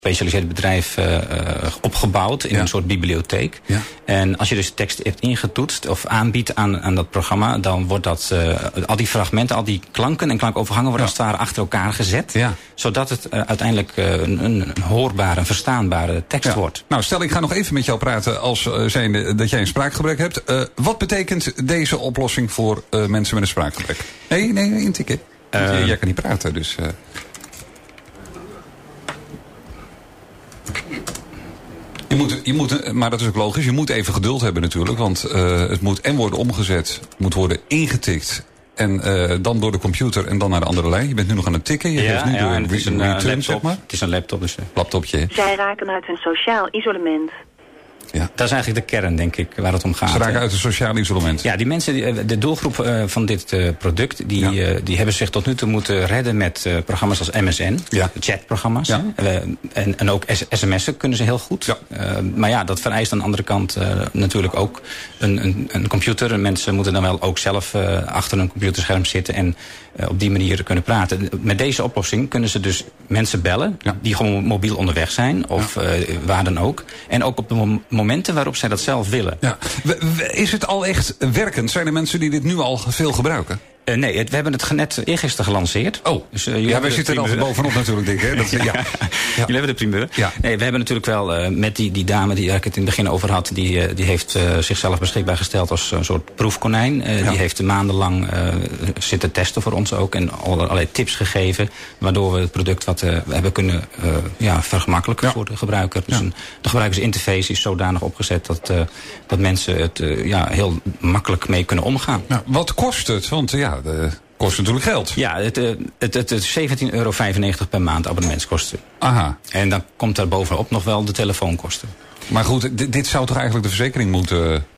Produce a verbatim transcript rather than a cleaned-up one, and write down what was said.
gespecialiseerd bedrijf uh, opgebouwd in ja. een soort bibliotheek. Ja. En als je dus tekst hebt ingetoetst of aanbiedt aan, aan dat programma, dan wordt dat uh, al die fragmenten, al die klanken en klankovergangen worden ja. als het ware achter elkaar gezet. Ja. Zodat het uh, uiteindelijk uh, een, een hoorbare, een verstaanbare tekst ja. wordt. Nou, stel ik ga nog even met jou praten als uh, zijnde dat jij een spraakgebrek hebt. Uh, wat betekent deze oplossing voor uh, mensen met een spraakgebrek? Nee, nee, nee, intikken. Uh, jij kan niet praten, dus... Uh... Je moet, je moet, maar dat is ook logisch, je moet even geduld hebben natuurlijk. Want uh, het moet en worden omgezet, moet worden ingetikt. En uh, dan door de computer en dan naar de andere lijn. Je bent nu nog aan het tikken. Je ja, geeft nu ja, de het is een return, uh, laptop, zeg maar. Het is een laptop. Dus, uh. Laptopje. Zij raken uit hun sociaal isolement. Ja. Dat is eigenlijk de kern, denk ik, waar het om gaat. Ze raken uit het sociaal isolement. Ja, die mensen, de doelgroep uh, van dit uh, product, die, ja. uh, die hebben zich tot nu toe moeten redden met uh, programma's als M S N, ja. chatprogramma's. Ja. Uh, en, en ook sms'en kunnen ze heel goed. Ja. Uh, maar ja, dat vereist aan de andere kant uh, natuurlijk ook een, een, een computer. En mensen moeten dan wel ook zelf uh, achter een computerscherm zitten en uh, op die manier kunnen praten. Met deze oplossing kunnen ze dus mensen bellen, ja. die gewoon mobiel onderweg zijn, of ja. uh, waar dan ook. En ook op de mom- momenten waarop zij dat zelf willen. Ja. Is het al echt werkend? Zijn er mensen die dit nu al veel gebruiken? Uh, nee, het, we hebben het net eergisteren gelanceerd. Oh, dus, uh, ja, wij zitten er al bovenop natuurlijk, denk ik. Hè? Dat, ja. Ja. Ja. Jullie hebben de primeur. Ja. Nee, we hebben natuurlijk wel uh, met die, die dame die ik het in het begin over had, die, uh, die heeft uh, zichzelf beschikbaar gesteld als een soort proefkonijn. Uh, ja. Die heeft maandenlang uh, zitten testen voor ons ook en allerlei tips gegeven, waardoor we het product wat uh, we hebben kunnen uh, ja, vergemakkelijken ja. voor de gebruiker. Dus ja. een, de gebruikersinterface is zodanig opgezet dat, uh, dat mensen het uh, ja, heel makkelijk mee kunnen omgaan. Ja, wat kost het? Want ja, de kost natuurlijk geld. Ja, het, het, het, het zeventien euro vijfennegentig per maand abonnementskosten. Aha. En dan komt daar bovenop nog wel de telefoonkosten. Maar goed, dit, dit zou toch eigenlijk de verzekering moeten